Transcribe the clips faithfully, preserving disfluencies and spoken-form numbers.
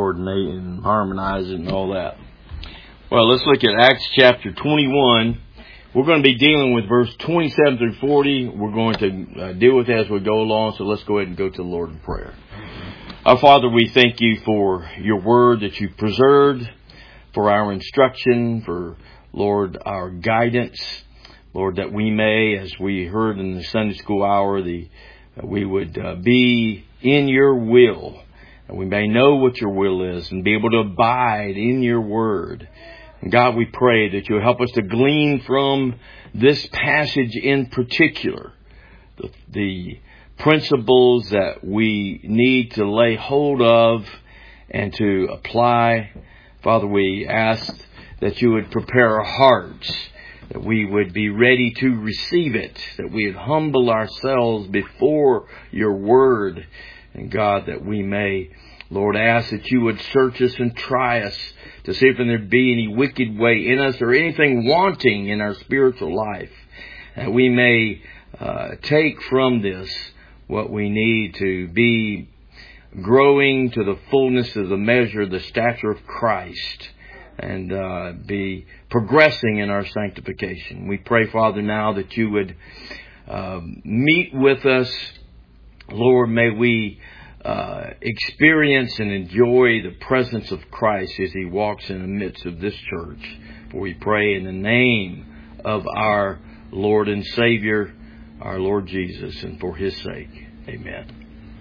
coordinate and harmonize it and all that. Well, let's look at Acts chapter twenty-one. We're going to be dealing with verse twenty-seven through forty. We're going to uh, deal with it as we go along, so let's go ahead and go to the Lord in prayer. Our Father, we thank you for your word that you've preserved, for our instruction, for, Lord, our guidance. Lord, that we may, as we heard in the Sunday school hour, the uh, we would uh, be in your will, and we may know what your will is and be able to abide in your word. And God, we pray that you'll help us to glean from this passage in particular the, the principles that we need to lay hold of and to apply. Father, we ask that you would prepare our hearts, that we would be ready to receive it, that we would humble ourselves before your word. And God, that we may, Lord, ask that you would search us and try us to see if there be any wicked way in us or anything wanting in our spiritual life. And we may uh, take from this what we need to be growing to the fullness of the measure, the stature of Christ, and uh, be progressing in our sanctification. We pray, Father, now that you would uh, meet with us. Lord, may we uh, experience and enjoy the presence of Christ as he walks in the midst of this church. For we pray in the name of our Lord and Savior, our Lord Jesus, and for his sake. Amen.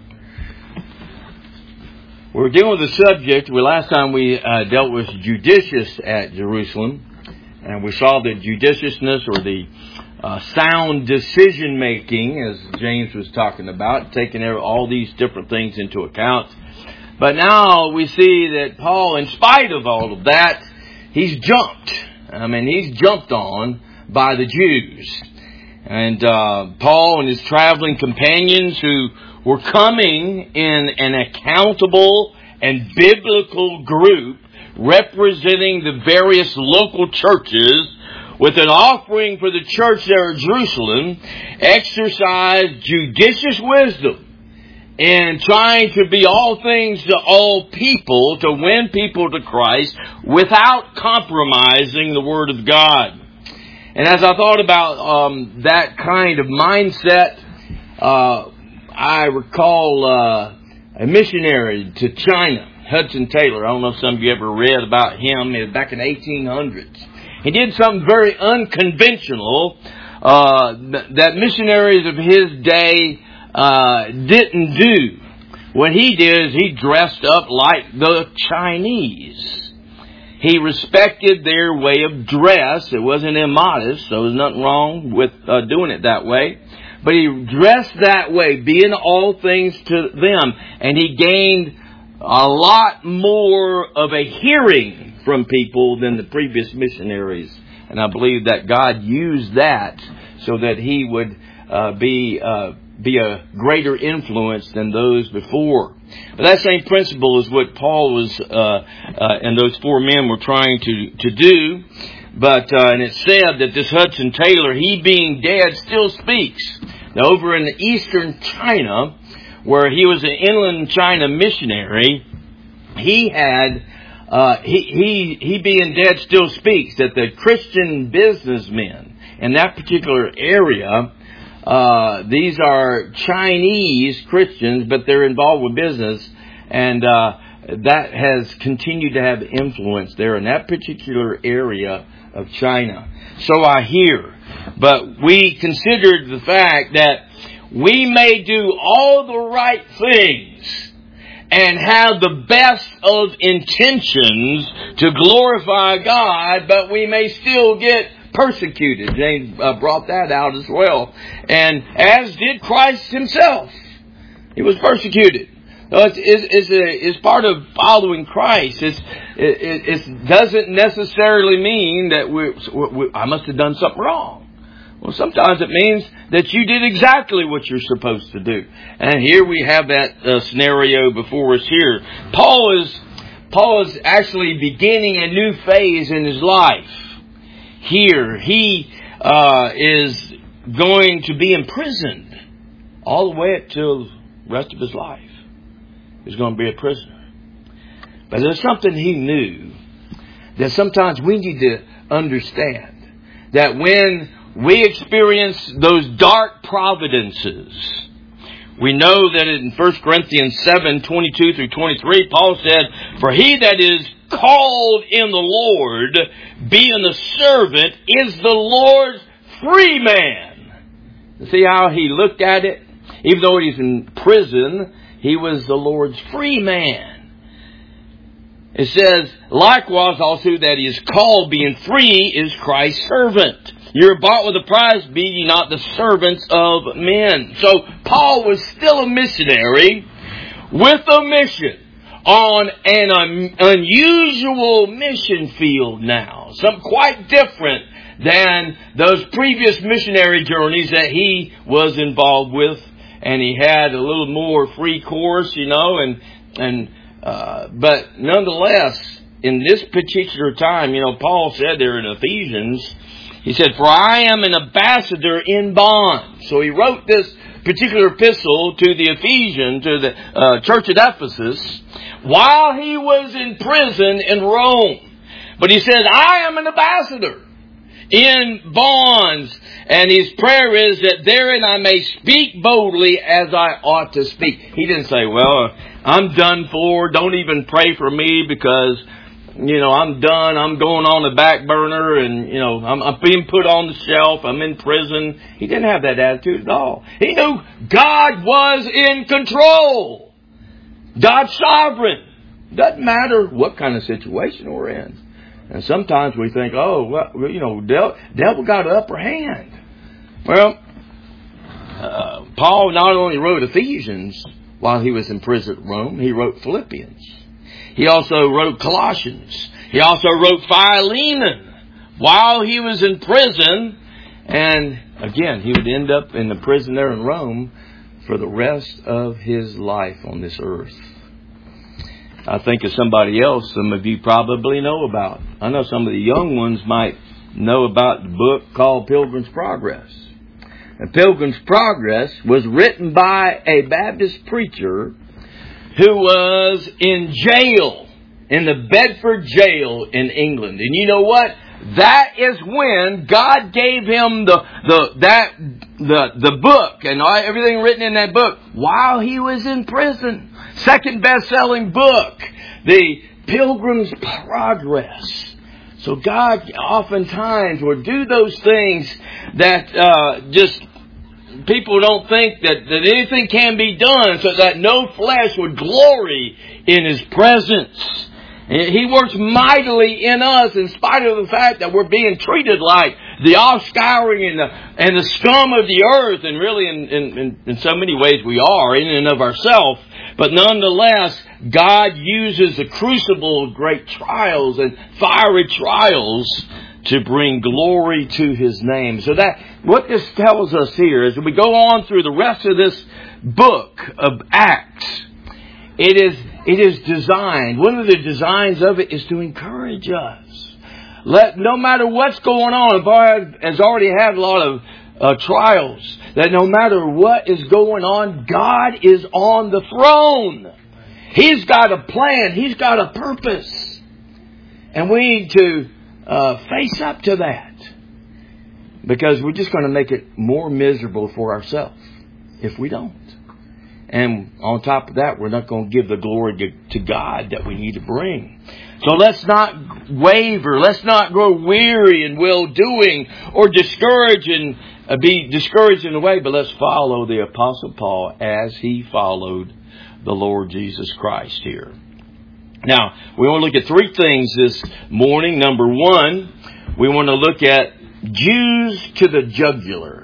We're dealing with the subject. Well, last time we uh, dealt with judicious at Jerusalem, and we saw the judiciousness or the uh, sound decision making, as James was talking about, taking all these different things into account. But now we see that Paul, in spite of all of that, he's jumped. I mean, he's jumped on by the Jews. And uh, Paul and his traveling companions who were coming in an accountable and biblical group representing the various local churches with an offering for the church there at Jerusalem, exercised judicious wisdom in trying to be all things to all people, to win people to Christ without compromising the Word of God. And as I thought about um, that kind of mindset, uh, I recall uh, a missionary to China, Hudson Taylor. I don't know if some of you ever read about him. It was back in the eighteen hundreds. He did something very unconventional uh, that missionaries of his day uh, didn't do. What he did is he dressed up like the Chinese. He respected their way of dress. It wasn't immodest, so there was nothing wrong with uh, doing it that way. But he dressed that way, being all things to them. And he gained a lot more of a hearing from people than the previous missionaries. And I believe that God used that so that he would uh, be uh, be a greater influence than those before. But that same principle is what Paul was uh, uh, and those four men were trying to, to do. But uh, and it said that this Hudson Taylor, he being dead, still speaks. Now, over in eastern China, where he was an inland China missionary, he had uh, he he he being dead still speaks. That the Christian businessmen in that particular area, uh, these are Chinese Christians, but they're involved with business, and uh, that has continued to have influence there in that particular area of China. So I hear. But we considered the fact that we may do all the right things and have the best of intentions to glorify God, but we may still get persecuted. James uh, brought that out as well. And as did Christ himself. He was persecuted. So it's, it's, it's, a, it's part of following Christ. It's, it, it doesn't necessarily mean that we, we, I must have done something wrong. Well, sometimes it means that you did exactly what you're supposed to do. And here we have that uh, scenario before us here. Paul is, Paul is actually beginning a new phase in his life. Here, he uh, is going to be imprisoned all the way up till the rest of his life. He's going to be a prisoner. But there's something he knew that sometimes we need to understand. That when we experience those dark providences, we know that in First Corinthians seven, twenty-two through twenty-three, Paul said, "For he that is called in the Lord, being a servant, is the Lord's free man." See how he looked at it? Even though he's in prison, he was the Lord's free man. It says, likewise also that he is called, being free, is Christ's servant. You're bought with a price, be ye not the servants of men. So Paul was still a missionary with a mission on an un- unusual mission field now. Something quite different than those previous missionary journeys that he was involved with. And he had a little more free course, you know, and, and, uh, but nonetheless, in this particular time, you know, Paul said there in Ephesians, he said, "For I am an ambassador in bond." So he wrote this particular epistle to the Ephesians, to the uh, church at Ephesus, while he was in prison in Rome. But he said, "I am an ambassador in bonds." And his prayer is that therein I may speak boldly as I ought to speak. He didn't say, "Well, I'm done for. Don't even pray for me because, you know, I'm done. I'm going on the back burner and, you know, I'm, I'm being put on the shelf. I'm in prison." He didn't have that attitude at all. He knew God was in control. God's sovereign. Doesn't matter what kind of situation we're in. And sometimes we think, oh, well, you know, devil, devil got an upper hand. Well, uh, Paul not only wrote Ephesians while he was in prison at Rome, he wrote Philippians. He also wrote Colossians. He also wrote Philemon while he was in prison. And again, he would end up in the prison there in Rome for the rest of his life on this earth. I think of somebody else some of you probably know about. I know some of the young ones might know about the book called Pilgrim's Progress. And Pilgrim's Progress was written by a Baptist preacher who was in jail, in the Bedford jail in England. And you know what? That is when God gave him the the that the the book and everything written in that book while he was in prison. Second best-selling book, The Pilgrim's Progress. So God oftentimes will do those things that uh, just people don't think that, that anything can be done, so that no flesh would glory in His presence. He works mightily in us in spite of the fact that we're being treated like the offscouring and the, and the scum of the earth. And really in, in, in so many ways we are in and of ourselves. But nonetheless, God uses the crucible of great trials and fiery trials to bring glory to His name. So that what this tells us here is, as we go on through the rest of this book of Acts, it is it is designed. One of the designs of it is to encourage us. Let no matter what's going on, Paul has already had a lot of uh, trials. That no matter what is going on, God is on the throne. He's got a plan. He's got a purpose, and we need to uh, face up to that, because we're just going to make it more miserable for ourselves if we don't. And on top of that, we're not going to give the glory to, to God that we need to bring. So let's not waver. Let's not grow weary in well-doing or discouraged and uh, be discouraged in a way. But let's follow the Apostle Paul as he followed the Lord Jesus Christ here. Now, we want to look at three things this morning. Number one, we want to look at Jews to the jugular.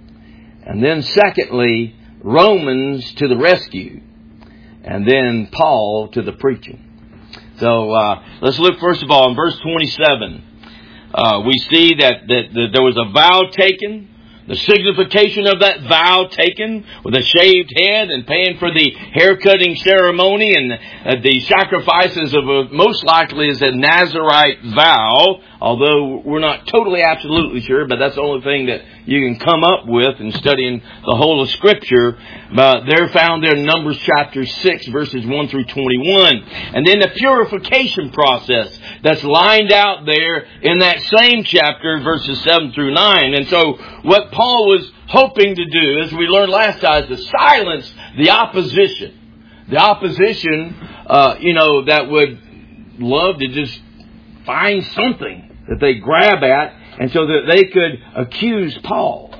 And then secondly, Romans to the rescue, and then Paul to the preaching. So uh, let's look first of all in verse twenty-seven. Uh, we see that, that, that there was a vow taken. The signification of that vow taken with a shaved head and paying for the haircutting ceremony and uh, the sacrifices of a, most likely is a Nazirite vow although we're not totally absolutely sure, but that's the only thing that you can come up with in studying the whole of Scripture. But they're found there in Numbers chapter six, verses one through twenty-one. And then the purification process that's lined out there in that same chapter, verses seven through nine. And so what Paul was hoping to do, as we learned last time, is to silence the opposition. The opposition, uh, you know, that would love to just find something that they grab at, and so that they could accuse Paul.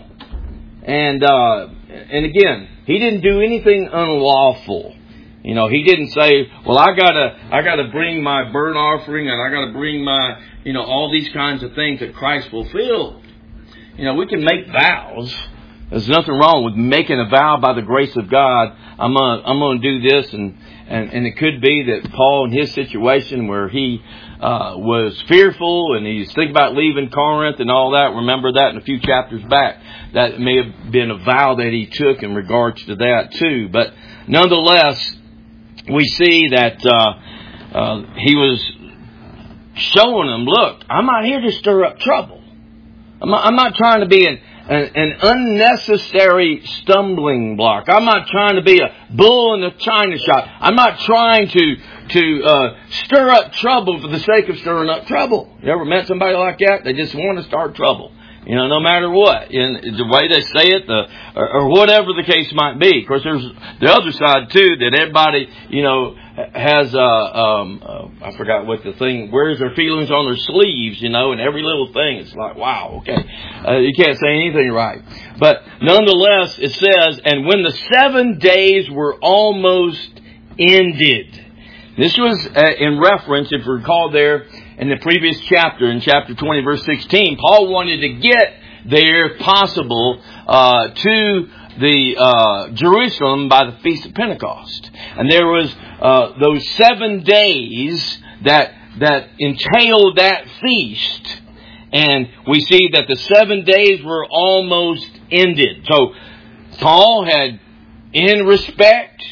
And uh, and again, he didn't do anything unlawful. You know, he didn't say, "Well, I gotta, I gotta bring my burnt offering, and I gotta bring my, you know, all these kinds of things that Christ fulfilled." You know, we can make vows. There's nothing wrong with making a vow by the grace of God. I'm gonna, I'm gonna do this, and, and, and it could be that Paul, in his situation where he uh, was fearful and he's thinking about leaving Corinth and all that. Remember that in a few chapters back. That may have been a vow that he took in regards to that too. But nonetheless, we see that uh, uh, he was showing them, look, I'm not here to stir up trouble. I'm not, I'm not trying to be an, an, an unnecessary stumbling block. I'm not trying to be a bull in the china shop. I'm not trying to to uh, stir up trouble for the sake of stirring up trouble. You ever met somebody like that? They just want to start trouble. You know, no matter what, in the way they say it, the, or, or whatever the case might be. Of course, there's the other side too, that everybody, you know, has, uh, um, uh, I forgot what the thing, wears their feelings on their sleeves, you know, and every little thing, it's like, wow, okay, uh, you can't say anything right. But nonetheless, it says, and when the seven days were almost ended. This was uh, in reference, if you recall there, in the previous chapter, in chapter twenty, verse sixteen, Paul wanted to get there, if possible, uh, to the uh, Jerusalem by the Feast of Pentecost. And there was uh, those seven days that that entailed that feast. And we see that the seven days were almost ended. So Paul had, in respect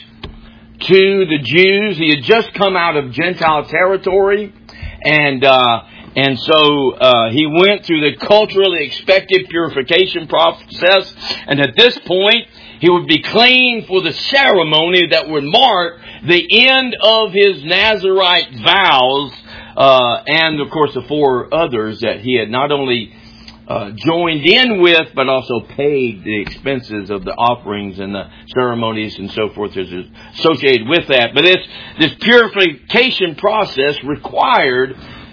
to the Jews, he had just come out of Gentile territory. And uh, and so uh, he went through the culturally expected purification process. And at this point, he would be clean for the ceremony that would mark the end of his Nazirite vows. Uh, and, of course, the four others that he had not only uh, joined in with, but also paid the expenses of the offerings and the ceremonies and so forth that is associated with that. But this, this purification process required,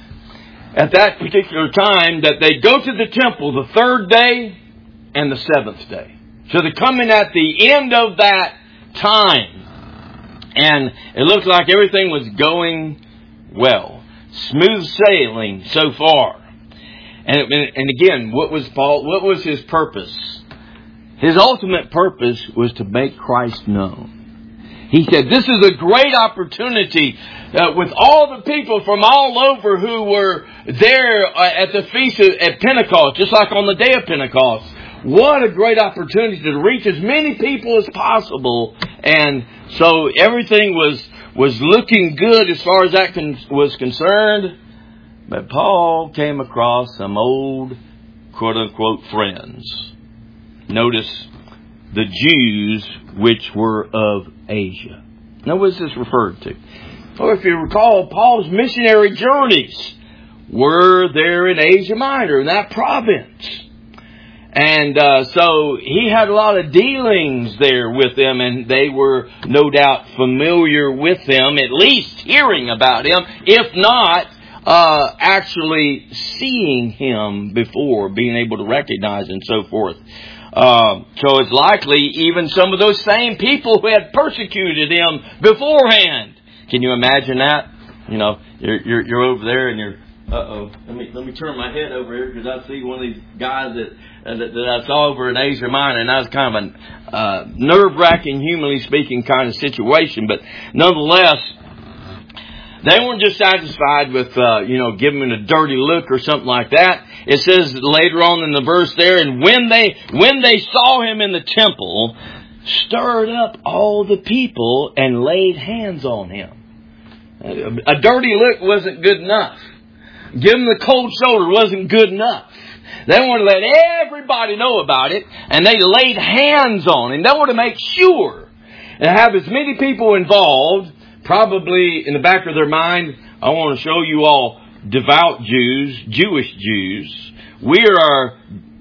at that particular time, that they go to the temple the third day and the seventh day. So they're coming at the end of that time. And it looked like everything was going well. Smooth sailing so far. And, and again, what was Paul? What was his purpose? His ultimate purpose was to make Christ known. He said, this is a great opportunity uh, with all the people from all over who were there uh, at the feast of, at Pentecost, just like on the day of Pentecost. What a great opportunity to reach as many people as possible. And so everything was, was looking good as far as that con- was concerned. But Paul came across some old, quote-unquote, friends. Notice the Jews which were of Asia. Now, what is this referred to? Well, if you recall, Paul's missionary journeys were there in Asia Minor, in that province. And uh, so he had a lot of dealings there with them, and they were no doubt familiar with him, at least hearing about him, if not Uh, actually seeing him before, being able to recognize and so forth. Uh, so it's likely even some of those same people who had persecuted him beforehand. Can you imagine that? You know, you're you're, you're over there and you're, uh-oh, let me let me turn my head over here because I see one of these guys that uh, that, that I saw over in Asia Minor, and that was kind of a uh, nerve-wracking, humanly speaking, kind of situation. But nonetheless, they weren't just satisfied with, uh, you know, giving him a dirty look or something like that. It says later on in the verse there, and when they when they saw him in the temple, stirred up all the people and laid hands on him. A dirty look wasn't good enough. give them the cold shoulder wasn't good enough. They wanted to let everybody know about it, and they laid hands on him. They wanted to make sure and have as many people involved. Probably in the back of their mind, I want to show you all devout Jews, Jewish Jews. We are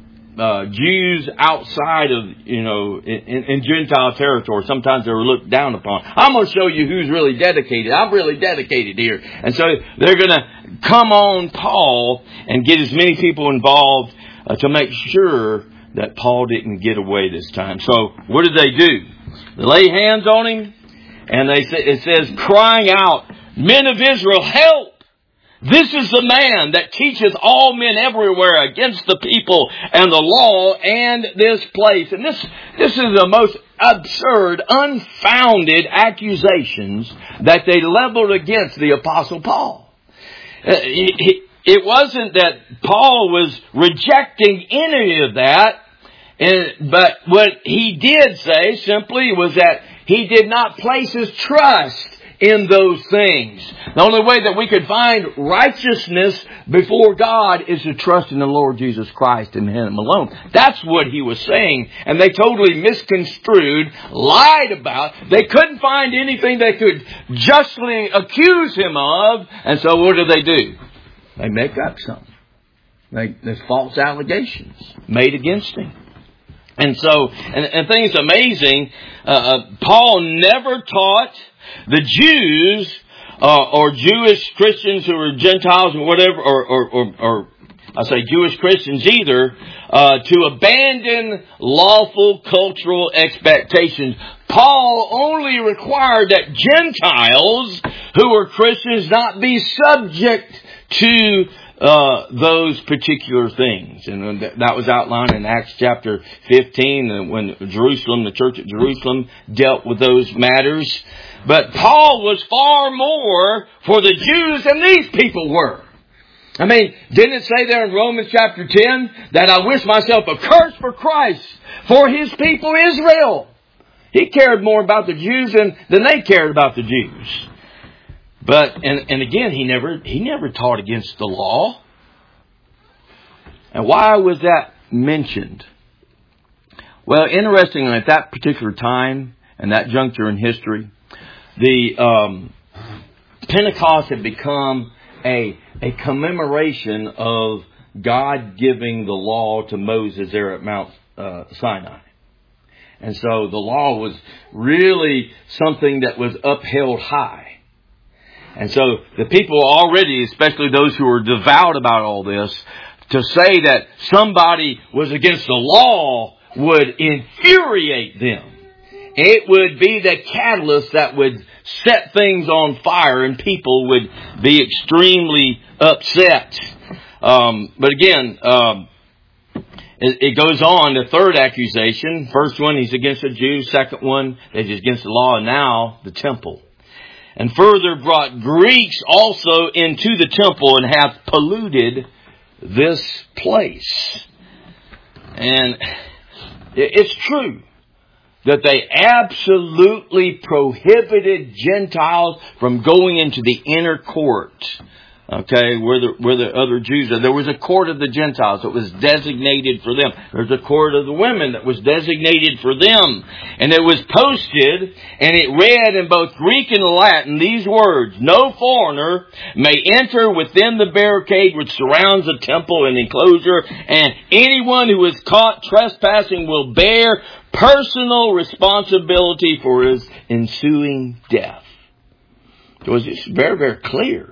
uh, Jews outside of, you know, in, in Gentile territory. Sometimes they're looked down upon. I'm going to show you who's really dedicated. I'm really dedicated here. And so they're going to come on Paul and get as many people involved uh, to make sure that Paul didn't get away this time. So what did they do? They lay hands on him, and they say, it says, crying out, "Men of Israel, help! This is the man that teacheth all men everywhere against the people and the law and this place." And this, this is the most absurd, unfounded accusations that they leveled against the Apostle Paul. Uh, he, he, it wasn't that Paul was rejecting any of that, and, but what he did say simply was that he did not place his trust in those things. The only way that we could find righteousness before God is to trust in the Lord Jesus Christ and Him alone. That's what he was saying. And they totally misconstrued, lied about. They couldn't find anything they could justly accuse him of. And so what do they do? They make up something. They, there's false allegations made against him. And so, and, and things amazing, uh, Paul never taught the Jews uh, or Jewish Christians who were Gentiles or whatever, or, or, or, or I say Jewish Christians either, uh, to abandon lawful cultural expectations. Paul only required that Gentiles who were Christians not be subject to Uh, those particular things. And that was outlined in Acts chapter fifteen when Jerusalem, the church at Jerusalem, dealt with those matters. But Paul was far more for the Jews than these people were. I mean, didn't it say there in Romans chapter ten that I wish myself accursed for Christ, for His people Israel? He cared more about the Jews than, than they cared about the Jews. But, and, and again, he never, he never taught against the law. And why was that mentioned? Well, interestingly, at that particular time and that juncture in history, the um, Pentecost had become a, a commemoration of God giving the law to Moses there at Mount uh, Sinai. And so the law was really something that was upheld high. And so the people already, especially those who were devout about all this, to say that somebody was against the law would infuriate them. It would be the catalyst that would set things on fire and people would be extremely upset. Um, but again, um, it, it goes on, the third accusation. First one, he's against the Jews. Second one, he's against the law. And now, the temple. And further brought Greeks also into the temple and have polluted this place. And it's true that they absolutely prohibited Gentiles from going into the inner court. Okay, where the, where the other Jews are. There was a court of the Gentiles that was designated for them. There's a court of the women that was designated for them. And it was posted, and it read in both Greek and Latin these words: "No foreigner may enter within the barricade which surrounds the temple and enclosure, and anyone who is caught trespassing will bear personal responsibility for his ensuing death." It was just very, very clear.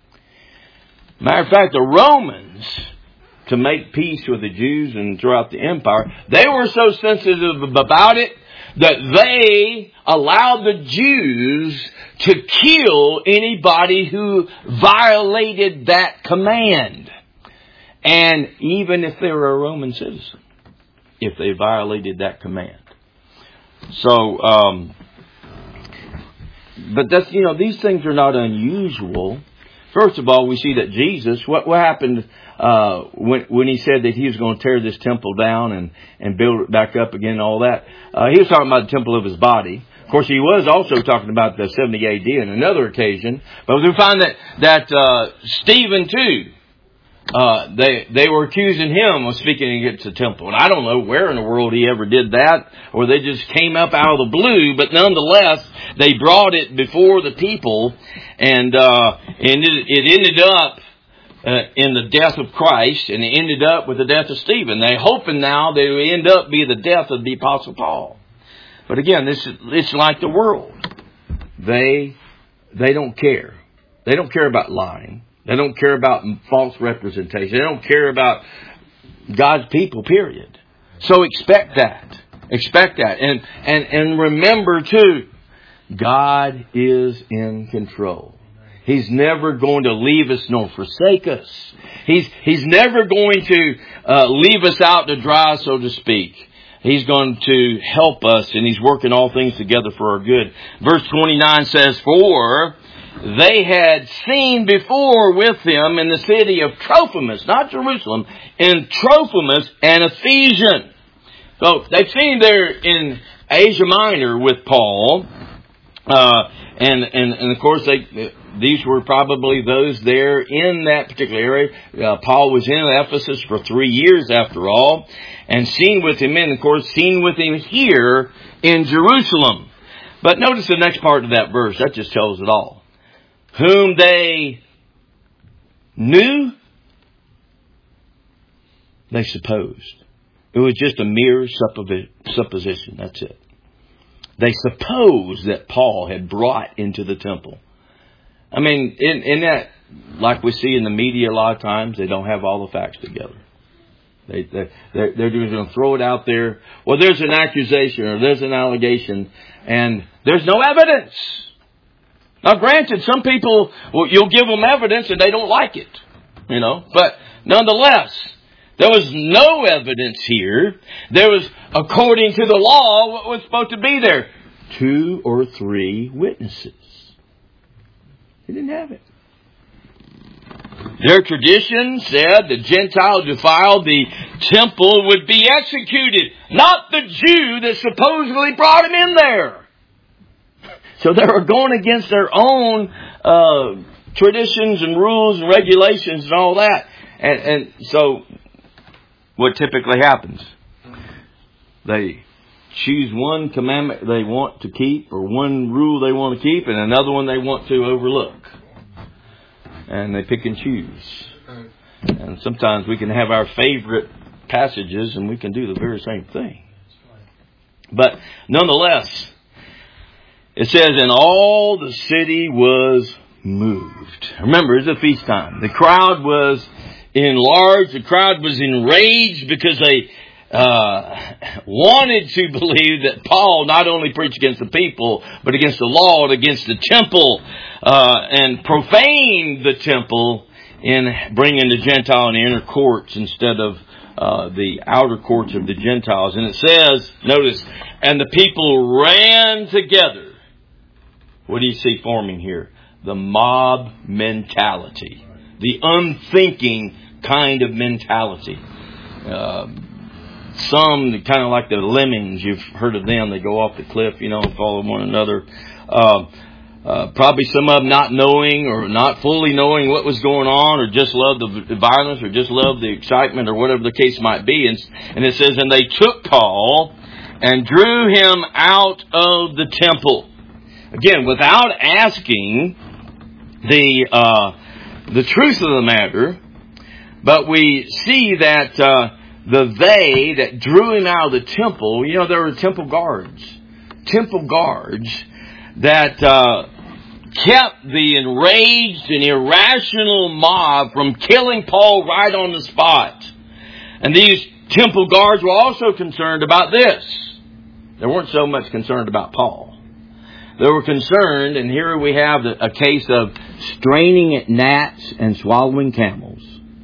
Matter of fact, the Romans, to make peace with the Jews and throughout the empire, they were so sensitive about it that they allowed the Jews to kill anybody who violated that command. And even if they were a Roman citizen, if they violated that command. So, um, but that's, you know, these things are not unusual. First of all, we see that Jesus, what, what happened uh, when, when he said that he was going to tear this temple down and, and build it back up again and all that? Uh, he was talking about the temple of his body. Of course, he was also talking about the seventy A D on another occasion. But we find that, that uh, Stephen, too, uh, they they were accusing him of speaking against the temple. And I don't know where in the world he ever did that, or they just came up out of the blue. But nonetheless, they brought it before the people, and uh, and it, it ended up uh, in the death of Christ, and it ended up with the death of Stephen. They're hoping now that it will end up be the death of the Apostle Paul. But again, this is it's like the world. They they don't care. They don't care about lying. They don't care about false representation. They don't care about God's people, period. So expect that. Expect that. And, and, and remember, too, God is in control. He's never going to leave us nor forsake us. He's, he's never going to uh, leave us out to dry, so to speak. He's going to help us, and He's working all things together for our good. Verse twenty-nine says, "For they had seen before with him in the city of Trophimus," not Jerusalem, in Trophimus, an Ephesian. So they've seen there in Asia Minor with Paul, uh, and, and and of course they these were probably those there in that particular area. Uh, Paul was in Ephesus for three years after all, and seen with him, and of course seen with him here in Jerusalem. But notice the next part of that verse. That just tells it all. Whom they knew, they supposed. It was just a mere supposition. That's it. They supposed that Paul had brought into the temple. I mean, in, in that, like we see in the media a lot of times, they don't have all the facts together. They, they, they're, they're just going to throw it out there. Well, there's an accusation or there's an allegation, and there's no evidence. Now, granted, some people, well, you'll give them evidence and they don't like it, you know. But nonetheless, there was no evidence here. There was, according to the law, what was supposed to be there? Two or three witnesses. They didn't have it. Their tradition said the Gentile defiled the temple would be executed, not the Jew that supposedly brought him in there. So they were going against their own uh, traditions and rules and regulations and all that. And, and so what typically happens? They choose one commandment they want to keep, or one rule they want to keep, and another one they want to overlook. And they pick and choose. And sometimes we can have our favorite passages and we can do the very same thing. But nonetheless, it says, and all the city was moved. Remember, it's a feast time. The crowd was enlarged. The crowd was enraged because they uh, wanted to believe that Paul not only preached against the people, but against the law and against the temple, uh, and profaned the temple in bringing the Gentile in the inner courts instead of uh, the outer courts of the Gentiles. And it says, notice, and the people ran together. What do you see forming here? The mob mentality. The unthinking kind of mentality. Uh, some kind of like the lemmings. You've heard of them. They go off the cliff, you know, and follow one another. Uh, uh, probably some of them not knowing or not fully knowing what was going on, or just loved the violence, or just loved the excitement, or whatever the case might be. And, and it says, and they took Paul and drew him out of the temple. Again, without asking the uh, the truth of the matter, but we see that uh, the they that drew him out of the temple, you know, there were temple guards, temple guards that uh, kept the enraged and irrational mob from killing Paul right on the spot. And these temple guards were also concerned about this. They weren't so much concerned about Paul. They were concerned, and here we have a case of straining at gnats and swallowing camels.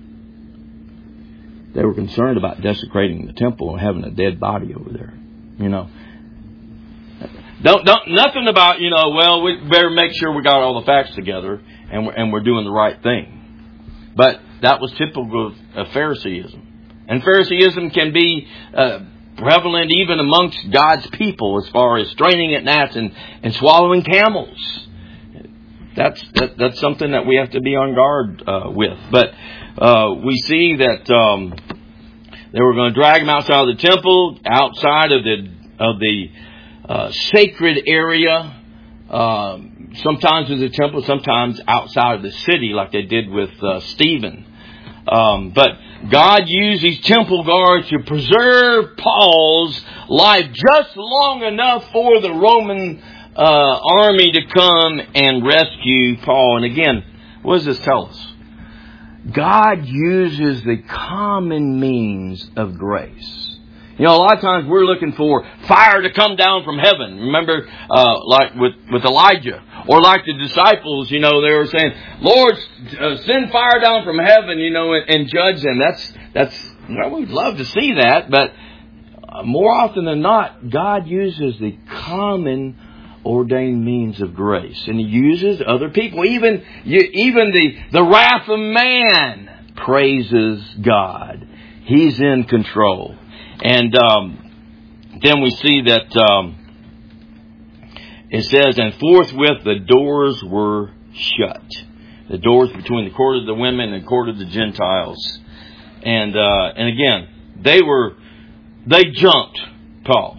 They were concerned about desecrating the temple and having a dead body over there. You know, don't don't nothing about, you know, well, we better make sure we got all the facts together and we're, and we're doing the right thing. But that was typical of Phariseeism, and Phariseeism can be Uh, prevalent even amongst God's people as far as straining at gnats and, and swallowing camels. that's that, that's something that we have to be on guard uh, with. But uh, we see that um, they were going to drag him outside of the temple, outside of the of the uh, sacred area. Uh, sometimes in the temple, sometimes outside of the city, like they did with uh, Stephen. Um, but God used these temple guards to preserve Paul's life just long enough for the Roman uh, army to come and rescue Paul. And again, what does this tell us? God uses the common means of grace. You know, a lot of times we're looking for fire to come down from heaven. Remember, uh, like with, with Elijah. Or like the disciples, you know, they were saying, Lord, uh, send fire down from heaven, you know, and, and judge them. That's, that's, well, we'd love to see that. But more often than not, God uses the common ordained means of grace. And He uses other people. Even, even the, the wrath of man praises God. He's in control. And um, then we see that um, it says, and forthwith the doors were shut. The doors between the court of the women and the court of the Gentiles. And uh, and again, they were, they jumped Paul.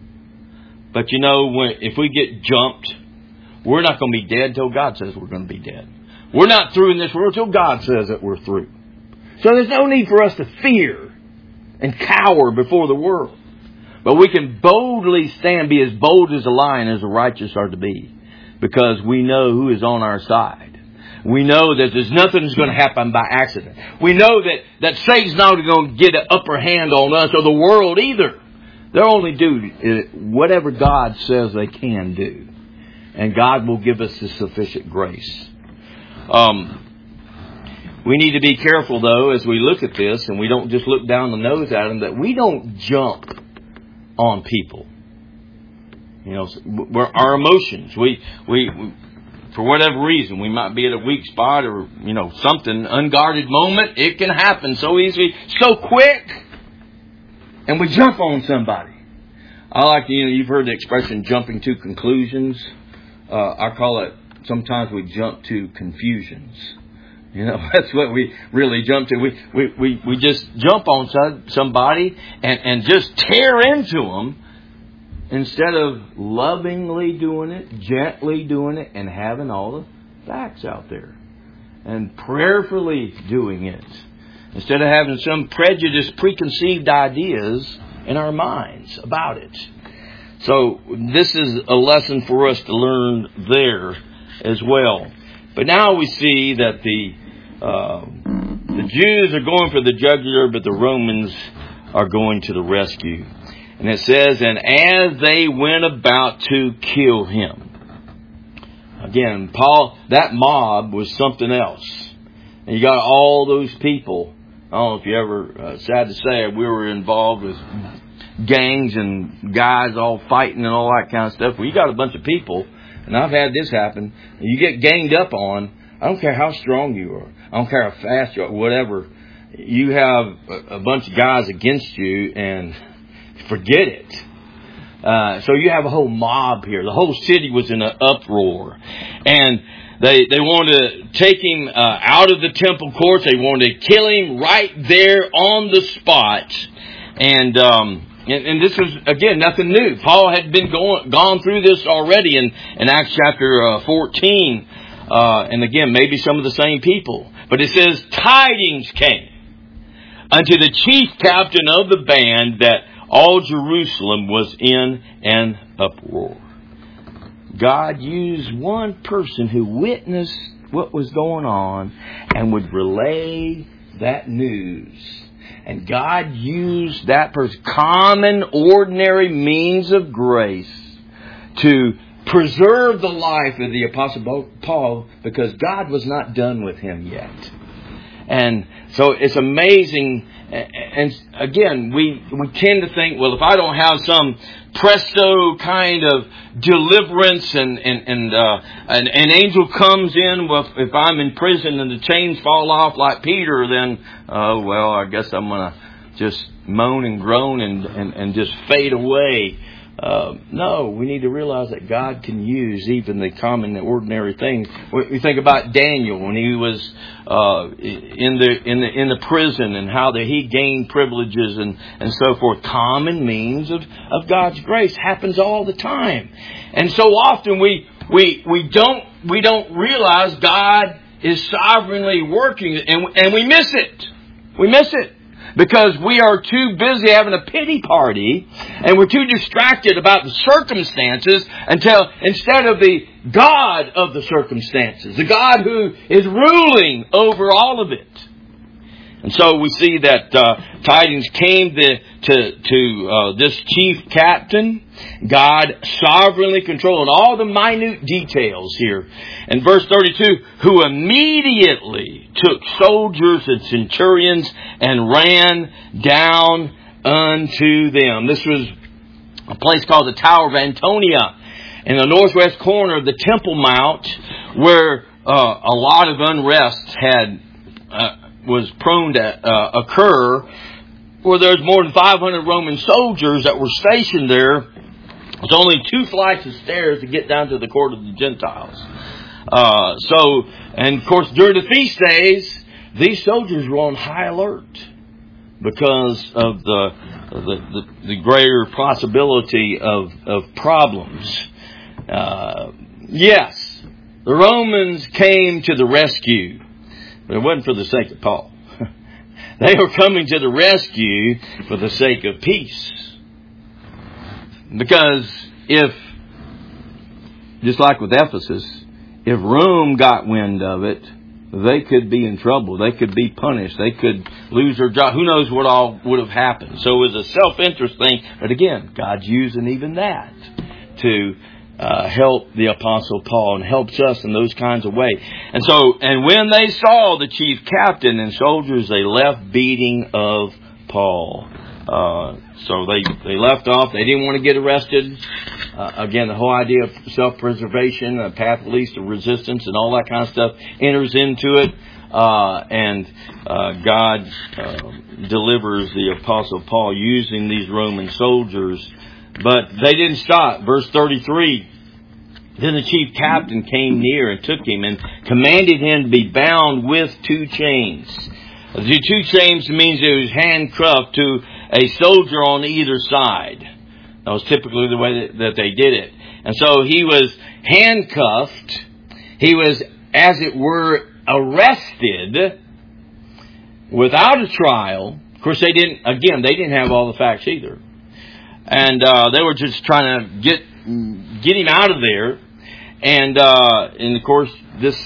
But you know, when, if we get jumped, we're not going to be dead till God says we're going to be dead. We're not through in this world till God says that we're through. So there's no need for us to fear and cower before the world. But we can boldly stand, be as bold as a lion as the righteous are to be. Because we know who is on our side. We know that there's nothing that's going to happen by accident. We know that, that Satan's not going to get an upper hand on us or the world either. They'll only do whatever God says they can do. And God will give us the sufficient grace. Um... We need to be careful, though, as we look at this, and we don't just look down the nose at them, that we don't jump on people. You know, we're, our emotions. We, we, we, for whatever reason, we might be at a weak spot or, you know, something, unguarded moment. It can happen so easily, so quick, and we jump on somebody. I like, you know, you've heard the expression jumping to conclusions. Uh, I call it, sometimes we jump to confusions. You know, that's what we really jump to. We we, we, we just jump on some, somebody and, and just tear into them instead of lovingly doing it, gently doing it, and having all the facts out there. And prayerfully doing it. Instead of having some prejudiced, preconceived ideas in our minds about it. So this is a lesson for us to learn there as well. But now we see that the uh, the Jews are going for the jugular, but the Romans are going to the rescue. And it says, and as they went about to kill him. Again, Paul, that mob was something else. And you got all those people. I don't know if you ever, uh, sad to say, we were involved with gangs and guys all fighting and all that kind of stuff. Well, you got a bunch of people. And I've had this happen. You get ganged up on. I don't care how strong you are. I don't care how fast you are. Whatever. You have a bunch of guys against you and forget it. Uh, so you have a whole mob here. The whole city was in an uproar. And they they wanted to take him uh, out of the temple courts. They wanted to kill him right there on the spot. And... um And, and this was, again, nothing new. Paul had been going, gone through this already in, in Acts chapter uh, fourteen. Uh, and again, maybe some of the same people. But it says, tidings came unto the chief captain of the band that all Jerusalem was in an uproar. God used one person who witnessed what was going on and would relay that news. And God used that person, common, ordinary means of grace, to preserve the life of the Apostle Paul, because God was not done with him yet. And so it's amazing. And again, we, we tend to think, well, if I don't have some presto kind of deliverance and and and uh, an, an angel comes in, well, if I'm in prison and the chains fall off like Peter, then oh well, I guess I'm gonna just moan and groan and and, and just fade away. Uh, no, we need to realize that God can use even the common, the ordinary things. We think about Daniel when he was uh, in the in the in the prison and how that he gained privileges and, and so forth. Common means of, of God's grace happens all the time, and so often we we we don't we don't realize God is sovereignly working, and and we miss it. We miss it. Because we are too busy having a pity party and we're too distracted about the circumstances until instead of the God of the circumstances, the God who is ruling over all of it. And so we see that uh, tidings came to to, to uh, this chief captain. God sovereignly controlling all the minute details here. In verse thirty-two, who immediately took soldiers and centurions and ran down unto them. This was a place called the Tower of Antonia in the northwest corner of the Temple Mount, where uh, a lot of unrest had uh, was prone to uh, occur, where there's more than five hundred Roman soldiers that were stationed there. There's only two flights of stairs to get down to the court of the Gentiles. Uh, so, and of course, during the feast days, these soldiers were on high alert because of the the, the, the greater possibility of, of problems. Uh, yes, the Romans came to the rescue, but it wasn't for the sake of Paul. They were coming to the rescue for the sake of peace. Because if, just like with Ephesus, if Rome got wind of it, they could be in trouble. They could be punished. They could lose their job. Who knows what all would have happened. So it was a self-interest thing. But again, God's using even that to uh, help the Apostle Paul and helps us in those kinds of ways. And so, and when they saw the chief captain and soldiers, they left beating of Paul. Uh, so they, they left off. They didn't want to get arrested. Uh, again, the whole idea of self-preservation, a path of least of resistance, and all that kind of stuff enters into it. Uh, and uh, God uh, delivers the Apostle Paul using these Roman soldiers. But they didn't stop. Verse thirty-three, then the chief captain came near and took him and commanded him to be bound with two chains. The two chains means he was handcuffed to a soldier on either side. That was typically the way that, that they did it. And so he was handcuffed. He was, as it were, arrested without a trial. Of course, they didn't, again, they didn't have all the facts either. And uh, they were just trying to get get him out of there. And, uh, and of course, this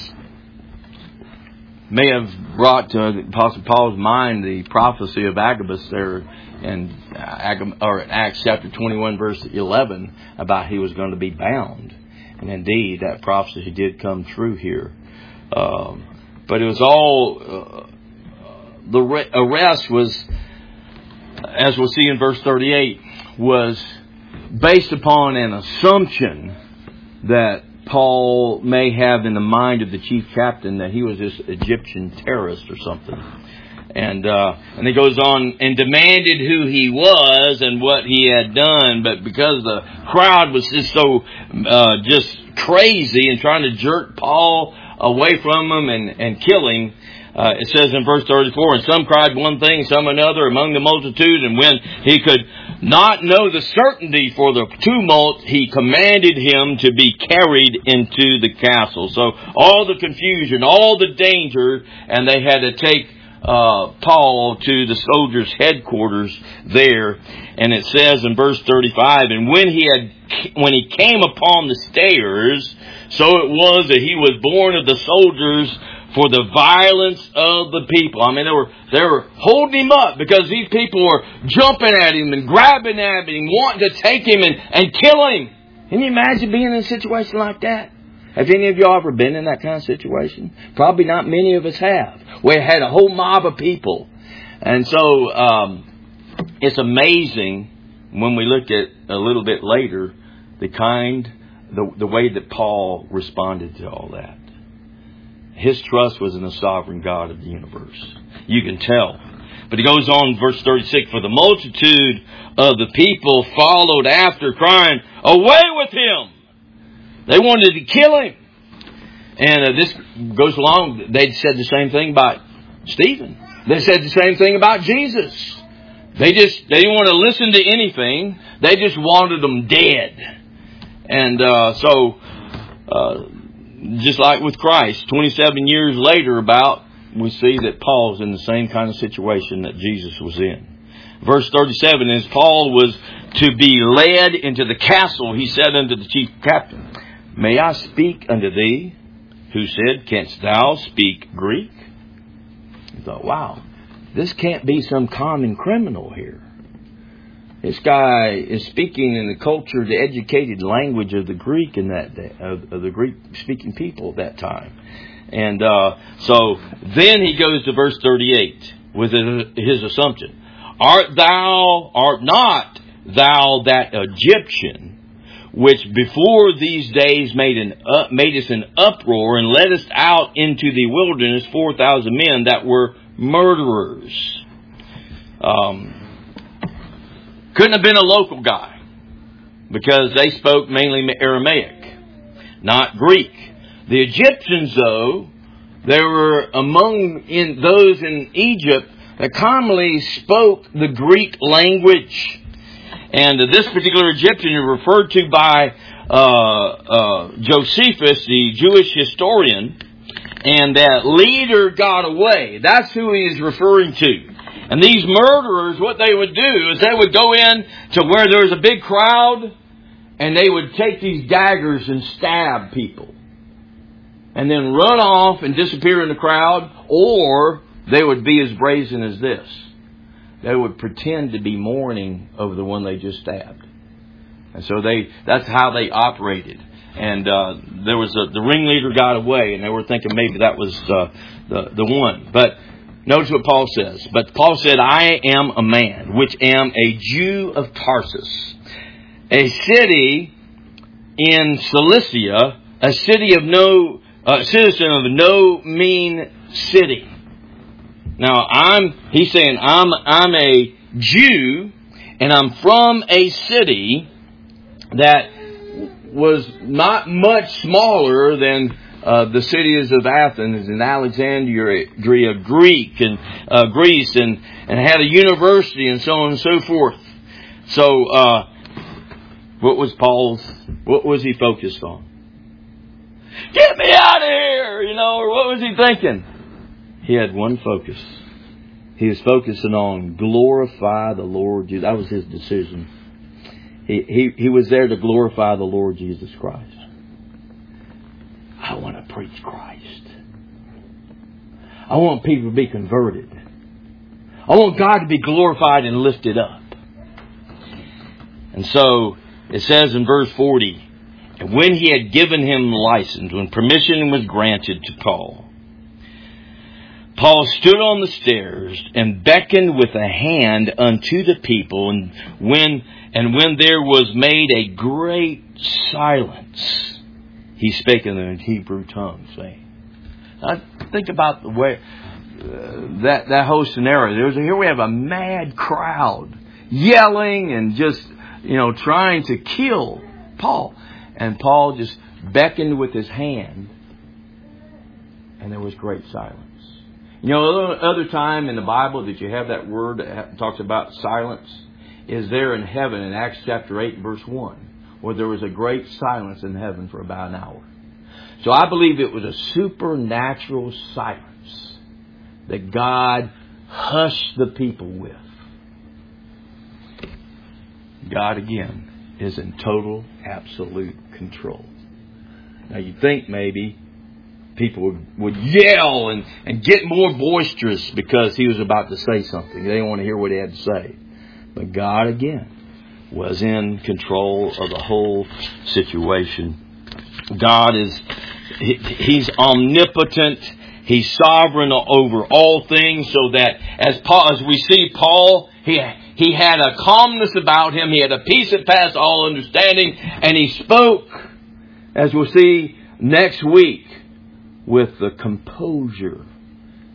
may have brought to the Apostle Paul's mind the prophecy of Agabus there in or Acts chapter twenty-one, verse eleven, about he was going to be bound. And indeed, that prophecy did come true here. Um, but it was all, uh, the re- arrest was, as we'll see in verse thirty-eight, was based upon an assumption that Paul may have in the mind of the chief captain that he was this Egyptian terrorist or something. And uh, and he goes on and demanded who he was and what he had done. But because the crowd was just so uh, just crazy and trying to jerk Paul away from him and, and kill him, uh, it says in verse thirty-four, and some cried one thing, some another among the multitude. And when he could not know the certainty for the tumult, he commanded him to be carried into the castle. So all the confusion, all the danger, and they had to take uh, Paul to the soldiers' headquarters there. And it says in verse thirty-five, and when he had, when he came upon the stairs, so it was that he was born of the soldiers for the violence of the people. I mean, they were they were holding him up because these people were jumping at him and grabbing at him, wanting to take him and, and kill him. Can you imagine being in a situation like that? Have any of y'all ever been in that kind of situation? Probably not many of us have. We had a whole mob of people. And so um, it's amazing when we look at a little bit later the kind, the, the way that Paul responded to all that. His trust was in the sovereign God of the universe. You can tell But he goes on, verse thirty-six, for the multitude of the people followed after, crying, away with him! They wanted to kill him. And uh, this goes along, they said the same thing about Stephen. They said the same thing about Jesus. They just, they didn't want to listen to anything. They just wanted them dead. And uh, so, uh, just like with Christ, twenty-seven years later about, we see that Paul's in the same kind of situation that Jesus was in. Verse thirty-seven is, Paul was to be led into the castle. He said unto the chief captain, may I speak unto thee? Who said, canst thou speak Greek? He thought, wow, this can't be some common criminal here. This guy is speaking in the culture, the educated language of the Greek in that day, of, of the Greek-speaking people at that time. And uh, so then he goes to verse thirty-eight with his assumption. Art thou, art not thou that Egyptian, which before these days made an uh, made us an uproar and led us out into the wilderness, four thousand men that were murderers? Um, couldn't have been a local guy, because they spoke mainly Aramaic, not Greek. The Egyptians, though, they were among in those in Egypt that commonly spoke the Greek language. And this particular Egyptian is referred to by uh, uh, Josephus, the Jewish historian, and that leader got away. That's who he is referring to. And these murderers, what they would do is they would go in to where there was a big crowd, and they would take these daggers and stab people, and then run off and disappear in the crowd, or they would be as brazen as this. They would pretend to be mourning over the one they just stabbed. And so they that's how they operated. And uh, there was a, the ringleader got away, and they were thinking maybe that was uh, the, the one. But notice what Paul says. But Paul said, I am a man, which am a Jew of Tarsus, a city in Cilicia, a city of no, uh, citizen of no mean city. Now, I'm, he's saying, I'm, I'm a Jew, and I'm from a city that was not much smaller than uh, the cities of Athens and Alexandria, Greek and uh, Greece, and, and had a university and so on and so forth. So, uh, what was Paul's, what was he focused on? Get me out of here, you know, or what was he thinking? He had one focus. He was focusing on glorify the Lord Jesus. That was his decision. He, he, he was there to glorify the Lord Jesus Christ. I want to preach Christ. I want people to be converted. I want God to be glorified and lifted up. And so it says in verse forty, and when he had given him license, when permission was granted to Paul, Paul stood on the stairs and beckoned with a hand unto the people, and when and when there was made a great silence, he spake in the Hebrew tongue, saying, now think about the way uh, that that whole scenario. There was here we have a mad crowd yelling and just you know trying to kill Paul, and Paul just beckoned with his hand, and there was great silence. You know, other time in the Bible that you have that word that talks about silence is there in heaven in Acts chapter eight verse one, where there was a great silence in heaven for about an hour. So I believe it was a supernatural silence that God hushed the people with. God again is in total, absolute control. Now you think maybe people would, would yell and, and get more boisterous because he was about to say something. They didn't want to hear what he had to say. But God, again, was in control of the whole situation. God is, he, He's omnipotent. He's sovereign over all things, so that as Paul, as we see Paul, he, he had a calmness about him. He had a peace that passed all understanding. And he spoke, as we'll see next week, with the composure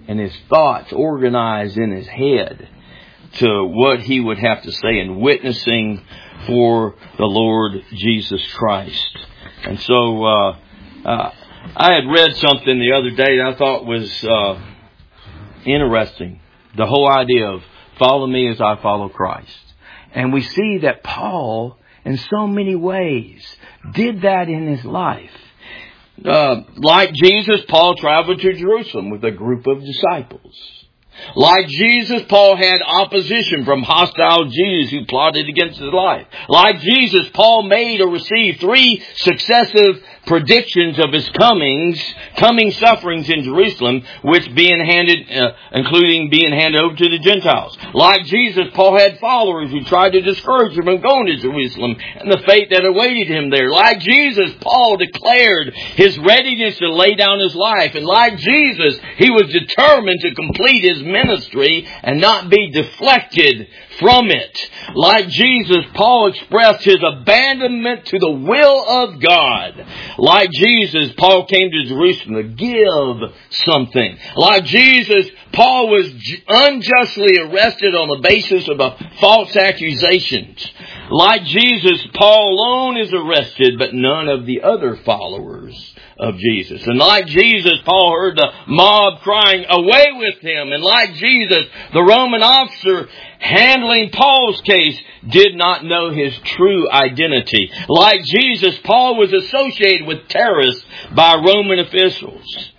and his thoughts organized in his head to what he would have to say in witnessing for the Lord Jesus Christ. And so uh, uh, I had read something the other day that I thought was uh, interesting. The whole idea of follow me as I follow Christ. And we see that Paul, in so many ways, did that in his life. Uh, like Jesus, Paul traveled to Jerusalem with a group of disciples. Like Jesus, Paul had opposition from hostile Jews who plotted against his life. Like Jesus, Paul made or received three successive predictions of his comings, coming sufferings in Jerusalem, which being handed, uh, including being handed over to the Gentiles. Like Jesus, Paul had followers who tried to discourage him from going to Jerusalem and the fate that awaited him there. Like Jesus, Paul declared his readiness to lay down his life. And like Jesus, he was determined to complete his ministry and not be deflected from it. Like Jesus, Paul expressed his abandonment to the will of God. Like Jesus, Paul came to Jerusalem to give something. Like Jesus, Paul was unjustly arrested on the basis of false accusations. Like Jesus, Paul alone is arrested, but none of the other followers of Jesus. And like Jesus, Paul heard the mob crying, "Away with him!" And like Jesus, the Roman officer handling Paul's case did not know his true identity. Like Jesus, Paul was associated with terrorists by Roman officials.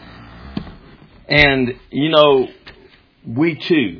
And, you know, we too,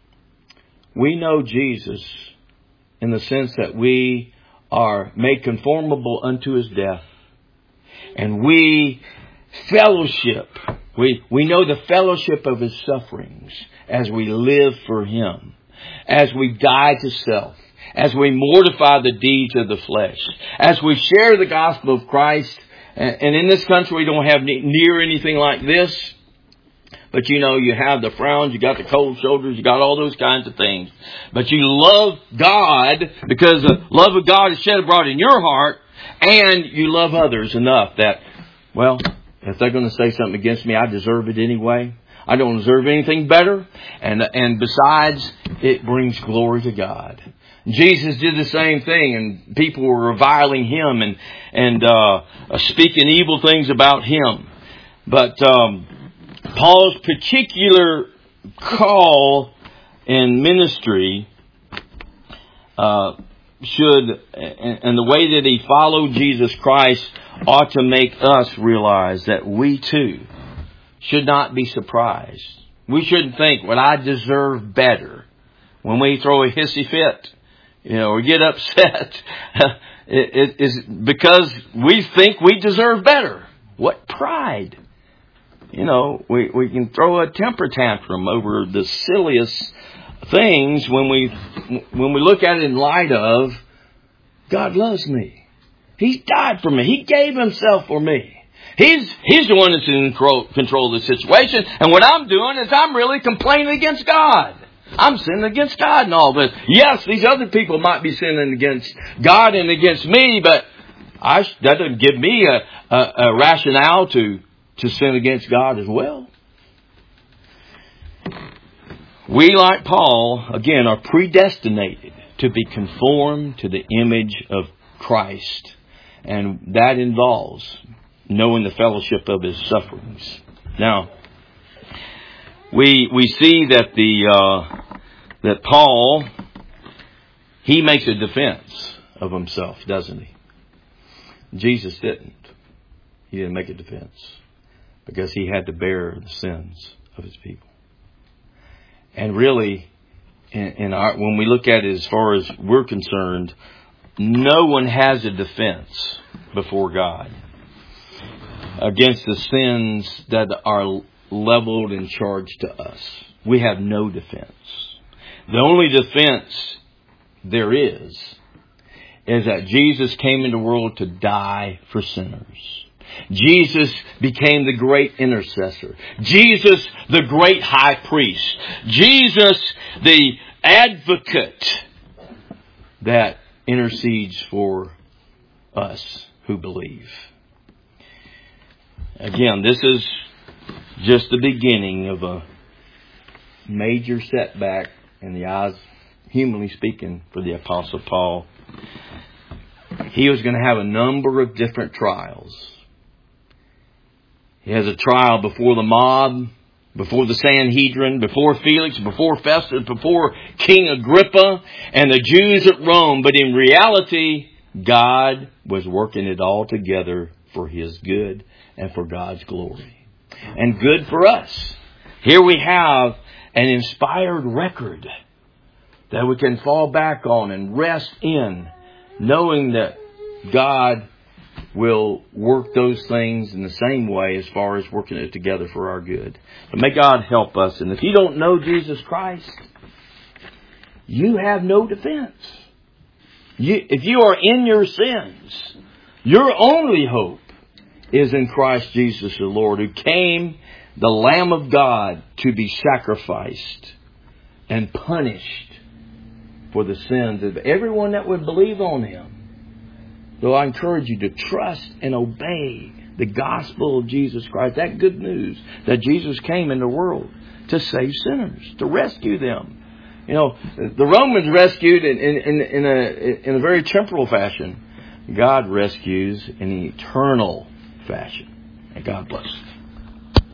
we know Jesus in the sense that we are made conformable unto his death. And we fellowship. We, we know the fellowship of his sufferings as we live for him. As we die to self. As we mortify the deeds of the flesh. As we share the gospel of Christ. And in this country we don't have near anything like this. But you know, you have the frowns, you got the cold shoulders, you got all those kinds of things. But you love God because the love of God is shed abroad in your heart. And you love others enough that, well, if they're going to say something against me, I deserve it anyway. I don't deserve anything better. And and besides, it brings glory to God. Jesus did the same thing, and people were reviling him and and uh, speaking evil things about him. But um, Paul's particular call in ministry uh, should, and the way that he followed Jesus Christ ought to make us realize that we too should not be surprised. We shouldn't think, well, I deserve better. When we throw a hissy fit, you know, or get upset, it is because we think we deserve better. What pride! You know, we, we can throw a temper tantrum over the silliest things when we when we look at it in light of God loves me. He died for me. He gave himself for me. He's He's the one that's in control, control of the situation. And what I'm doing is I'm really complaining against God. I'm sinning against God and all this. Yes, these other people might be sinning against God and against me, but I, that doesn't give me a, a, a rationale to, to sin against God as well. We, like Paul, again, are predestinated to be conformed to the image of Christ. And that involves knowing the fellowship of his sufferings. Now, we we see that the uh, that Paul, he makes a defense of himself, doesn't he? Jesus didn't. He didn't make a defense because he had to bear the sins of his people. And really, in, in our, when we look at it as far as we're concerned, no one has a defense before God against the sins that are leveled and charged to us. We have no defense. The only defense there is is that Jesus came into the world to die for sinners. Jesus became the great intercessor. Jesus, the great high priest. Jesus, the advocate that intercedes for us who believe. Again, this is just the beginning of a major setback in the eyes, humanly speaking, for the Apostle Paul. He was going to have a number of different trials. He has a trial before the mob, before the Sanhedrin, before Felix, before Festus, before King Agrippa and the Jews at Rome. But in reality, God was working it all together for His good and for God's glory. And good for us. Here we have an inspired record that we can fall back on and rest in, knowing that God will work those things in the same way as far as working it together for our good. But may God help us. And if you don't know Jesus Christ, you have no defense. You, if you are in your sins, your only hope is in Christ Jesus the Lord, who came, the Lamb of God, to be sacrificed and punished for the sins of everyone that would believe on Him. So I encourage you to trust and obey the gospel of Jesus Christ, that good news that Jesus came in the world to save sinners, to rescue them. You know, the Romans rescued in, in, in, a, in a very temporal fashion. God rescues in an eternal fashion. And God bless.